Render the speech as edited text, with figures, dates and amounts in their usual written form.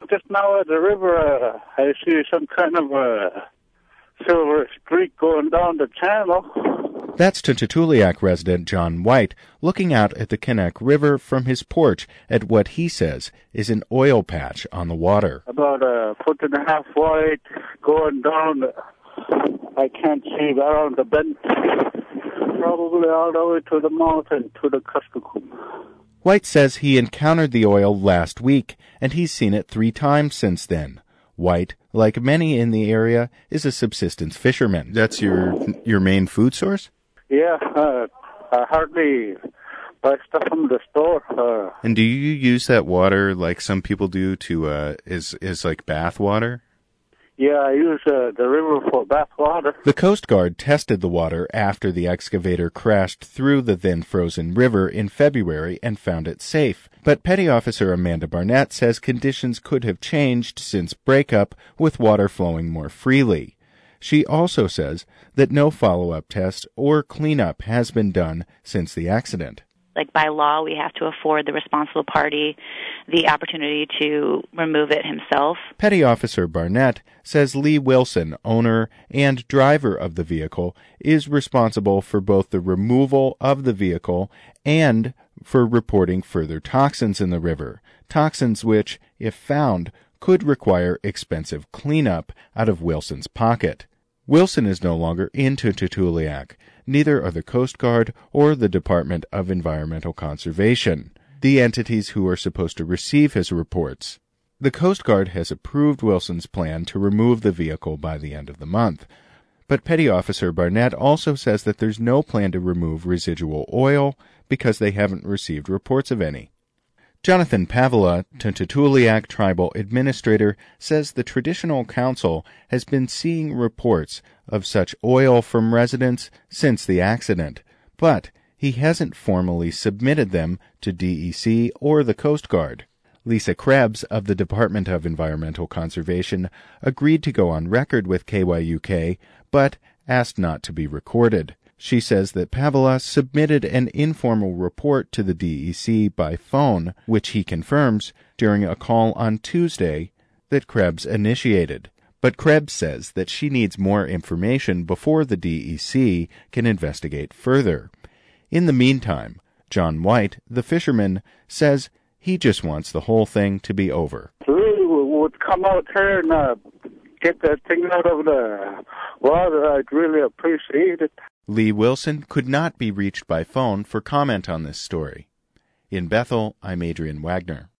Just now at the river, I see some kind of a silver streak going down the channel. That's Tututuliak resident John White looking out at the Kinack River from his porch at what he says is an oil patch on the water. About a 1.5 foot wide going down. I can't see around the bend. Probably all the way to the mountain, to the Kuskokwim. White says he encountered the oil last week, and he's seen it 3 times since then. White, like many in the area, is a subsistence fisherman. That's your main food source? Yeah, I hardly buy stuff from the store. And do you use that water like some people do to, is like bath water? Yeah, I use the river for bath water. The Coast Guard tested the water after the excavator crashed through the then-frozen river in February and found it safe. But Petty Officer Amanda Barnett says conditions could have changed since breakup, with water flowing more freely. She also says that no follow-up test or cleanup has been done since the accident. Like by law, we have to afford the responsible party the opportunity to remove it himself. Petty Officer Barnett says Lee Wilson, owner and driver of the vehicle, is responsible for both the removal of the vehicle and for reporting further toxins in the river, toxins which, if found, could require expensive cleanup out of Wilson's pocket. Wilson is no longer in Tututuliak. Neither are the Coast Guard or the Department of Environmental Conservation, the entities who are supposed to receive his reports. The Coast Guard has approved Wilson's plan to remove the vehicle by the end of the month. But Petty Officer Barnett also says that there's no plan to remove residual oil because they haven't received reports of any. Jonathan Pavela, Tututuliak Tribal Administrator, says the Traditional Council has been seeing reports of such oil from residents since the accident, but he hasn't formally submitted them to DEC or the Coast Guard. Lisa Krebs of the Department of Environmental Conservation agreed to go on record with KYUK, but asked not to be recorded. She says that Pavela submitted an informal report to the DEC by phone, which he confirms during a call on Tuesday that Krebs initiated. But Krebs says that she needs more information before the DEC can investigate further. In the meantime, John White, the fisherman, says he just wants the whole thing to be over. Really would come out here and get that thing out of the water. I'd really appreciate it. Lee Wilson could not be reached by phone for comment on this story. In Bethel, I'm Adrian Wagner.